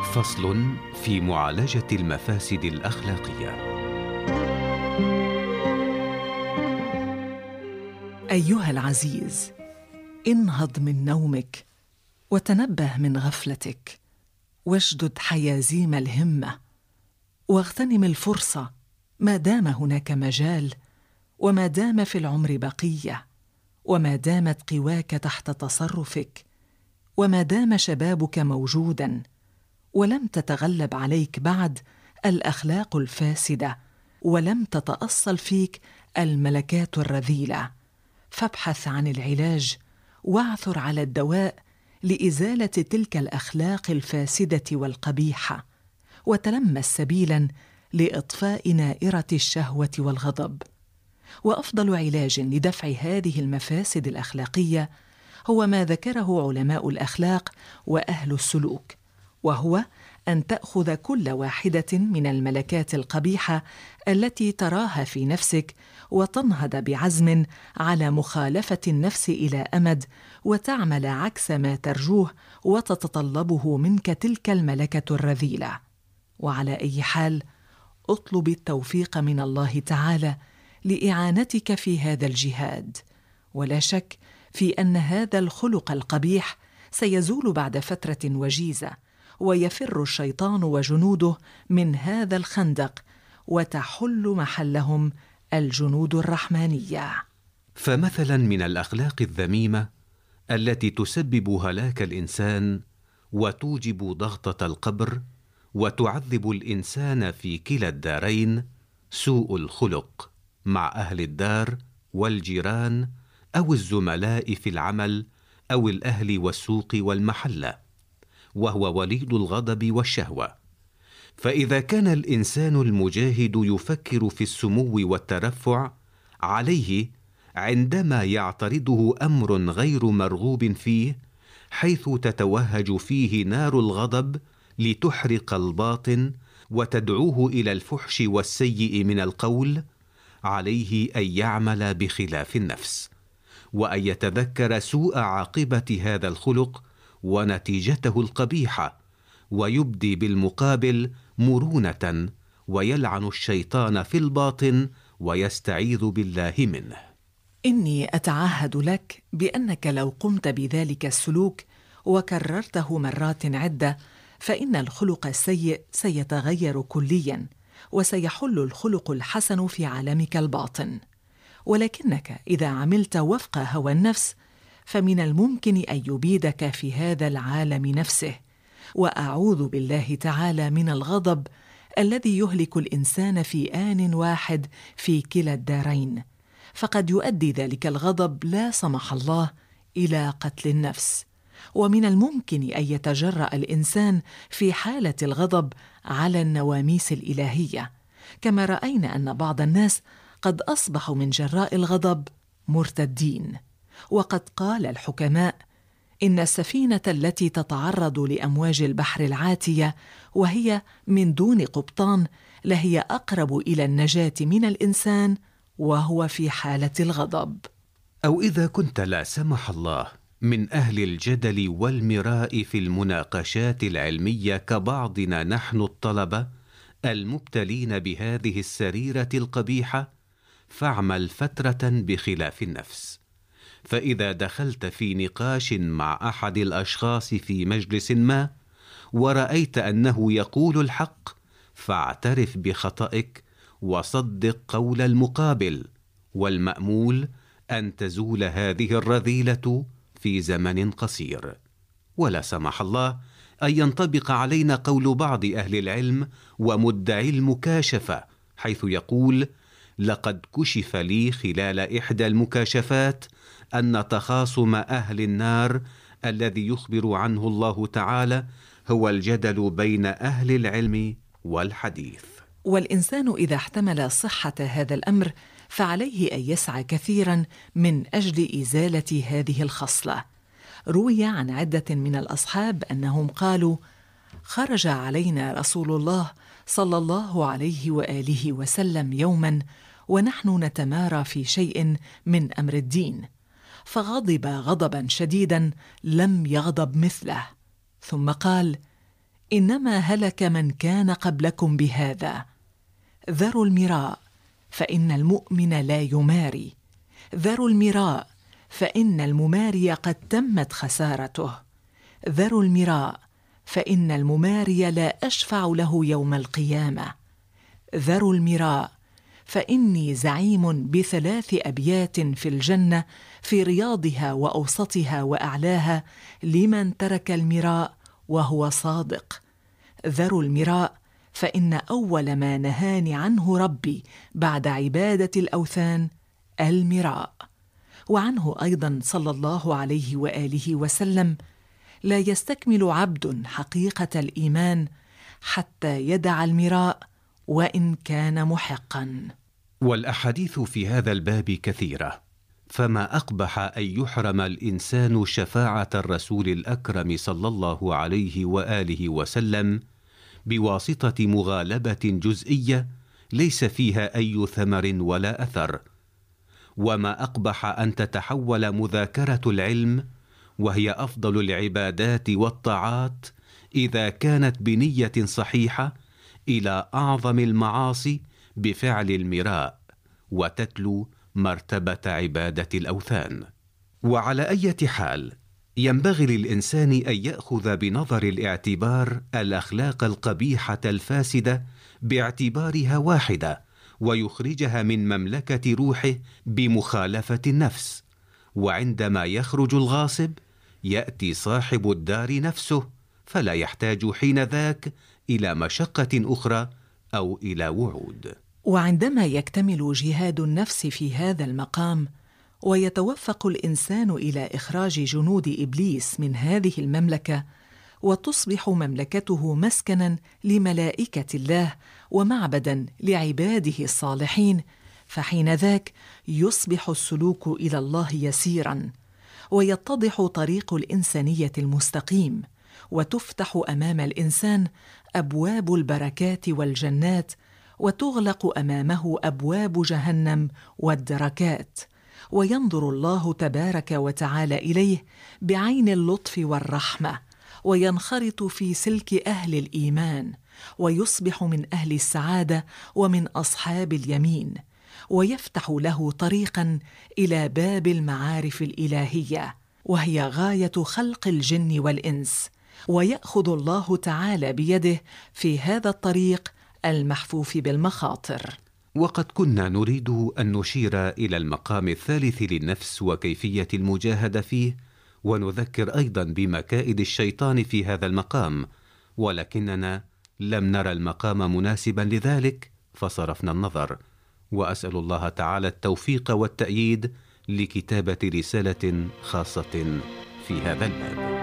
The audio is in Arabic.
فصل في معالجة المفاسد الأخلاقية. أيها العزيز، انهض من نومك وتنبه من غفلتك، واشدد حيازيم الهمة واغتنم الفرصة ما دام هناك مجال، وما دام في العمر بقية، وما دامت قواك تحت تصرفك، وما دام شبابك موجوداً، ولم تتغلب عليك بعد الأخلاق الفاسدة، ولم تتأصل فيك الملكات الرذيلة. فابحث عن العلاج واعثر على الدواء لإزالة تلك الأخلاق الفاسدة والقبيحة، وتلمس سبيلاً لإطفاء نائرة الشهوة والغضب. وأفضل علاج لدفع هذه المفاسد الأخلاقية هو ما ذكره علماء الأخلاق وأهل السلوك، وهو أن تأخذ كل واحدة من الملكات القبيحة التي تراها في نفسك، وتنهض بعزم على مخالفة النفس إلى أمد، وتعمل عكس ما ترجوه وتتطلبه منك تلك الملكة الرذيلة. وعلى أي حال، اطلب التوفيق من الله تعالى لإعانتك في هذا الجهاد، ولا شك في أن هذا الخلق القبيح سيزول بعد فترة وجيزة، ويفر الشيطان وجنوده من هذا الخندق، وتحل محلهم الجنود الرحمانية. فمثلا من الأخلاق الذميمة التي تسبب هلاك الإنسان وتوجب ضغطة القبر وتعذب الإنسان في كلا الدارين سوء الخلق مع أهل الدار والجيران أو الزملاء في العمل أو الأهل والسوق والمحلة، وهو وليد الغضب والشهوة. فإذا كان الإنسان المجاهد يفكر في السمو والترفع، عليه عندما يعترضه أمر غير مرغوب فيه، حيث تتوهج فيه نار الغضب لتحرق الباطن وتدعوه إلى الفحش والسيء من القول، عليه أن يعمل بخلاف النفس، وأن يتذكر سوء عاقبة هذا الخلق ونتيجته القبيحة، ويبدي بالمقابل مرونة، ويلعن الشيطان في الباطن ويستعيذ بالله منه. إني أتعهد لك بأنك لو قمت بذلك السلوك وكررته مرات عدة، فإن الخلق السيء سيتغير كلياً، وسيحل الخلق الحسن في عالمك الباطن. ولكنك إذا عملت وفق هوى النفس، فمن الممكن أن يبيدك في هذا العالم نفسه. وأعوذ بالله تعالى من الغضب الذي يهلك الإنسان في آن واحد في كلا الدارين، فقد يؤدي ذلك الغضب لا سمح الله إلى قتل النفس. ومن الممكن أن يتجرأ الإنسان في حالة الغضب على النواميس الإلهية، كما رأينا أن بعض الناس قد أصبحوا من جراء الغضب مرتدين. وقد قال الحكماء إن السفينة التي تتعرض لأمواج البحر العاتية وهي من دون قبطان لهي أقرب إلى النجاة من الإنسان وهو في حالة الغضب. أو إذا كنت لا سمح الله من أهل الجدل والمراء في المناقشات العلمية كبعضنا نحن الطلبة المبتلين بهذه السريرة القبيحة، فاعمل فترة بخلاف النفس. فإذا دخلت في نقاش مع أحد الأشخاص في مجلس ما ورأيت أنه يقول الحق، فاعترف بخطئك وصدق قول المقابل، والمأمول أن تزول هذه الرذيلة في زمن قصير. ولا سمح الله أن ينطبق علينا قول بعض أهل العلم ومدعي المكاشفة، حيث يقول: لقد كشف لي خلال إحدى المكاشفات أن تخاصم أهل النار الذي يخبر عنه الله تعالى هو الجدل بين أهل العلم والحديث. والإنسان إذا احتمل صحة هذا الأمر، فعليه أن يسعى كثيراً من أجل إزالة هذه الخصلة. روي عن عدة من الأصحاب أنهم قالوا: خرج علينا رسول الله صلى الله عليه وآله وسلم يوماً ونحن نتمارى في شيء من أمر الدين، فغضب غضباً شديداً لم يغضب مثله، ثم قال: إنما هلك من كان قبلكم بهذا. ذروا المراء فإن المؤمن لا يماري، ذروا المراء فإن المماري قد تمت خسارته، ذروا المراء فإن المماري لا أشفع له يوم القيامة، ذروا المراء فإني زعيم ب3 أبيات في الجنة في رياضها وأوسطها وأعلاها لمن ترك المراء وهو صادق. ذروا المراء فإن أول ما نهاني عنه ربي بعد عبادة الأوثان المراء. وعنه أيضا صلى الله عليه وآله وسلم: لا يستكمل عبد حقيقة الإيمان حتى يدع المراء وإن كان محقا. والأحاديث في هذا الباب كثيرة، فما أقبح أن يحرم الإنسان شفاعة الرسول الأكرم صلى الله عليه وآله وسلم بواسطة مغالبة جزئية ليس فيها أي ثمر ولا أثر، وما أقبح أن تتحول مذاكرة العلم وهي أفضل العبادات والطاعات إذا كانت بنية صحيحة إلى أعظم المعاصي بفعل المراء وتتلو مرتبة عبادة الأوثان. وعلى أي حال ينبغي للإنسان أن يأخذ بنظر الاعتبار الأخلاق القبيحة الفاسدة باعتبارها واحدة، ويخرجها من مملكة روحه بمخالفة النفس. وعندما يخرج الغاصب يأتي صاحب الدار نفسه، فلا يحتاج حين ذاك إلى مشقة أخرى أو إلى وعود. وعندما يكتمل جهاد النفس في هذا المقام ويتوفق الإنسان إلى إخراج جنود إبليس من هذه المملكة، وتصبح مملكته مسكنا لملائكة الله ومعبدا لعباده الصالحين، فحين ذاك يصبح السلوك إلى الله يسيرا، ويتضح طريق الإنسانية المستقيم، وتفتح أمام الإنسان أبواب البركات والجنات، وتغلق أمامه أبواب جهنم والدركات، وينظر الله تبارك وتعالى إليه بعين اللطف والرحمة، وينخرط في سلك أهل الإيمان، ويصبح من أهل السعادة ومن أصحاب اليمين، ويفتح له طريقا إلى باب المعارف الإلهية، وهي غاية خلق الجن والإنس، ويأخذ الله تعالى بيده في هذا الطريق المحفوف بالمخاطر. وقد كنا نريد أن نشير إلى المقام الثالث للنفس وكيفية المجاهدة فيه، ونذكر أيضا بمكائد الشيطان في هذا المقام، ولكننا لم نرى المقام مناسبا لذلك فصرفنا النظر. وأسأل الله تعالى التوفيق والتأييد لكتابة رسالة خاصة في هذا الباب.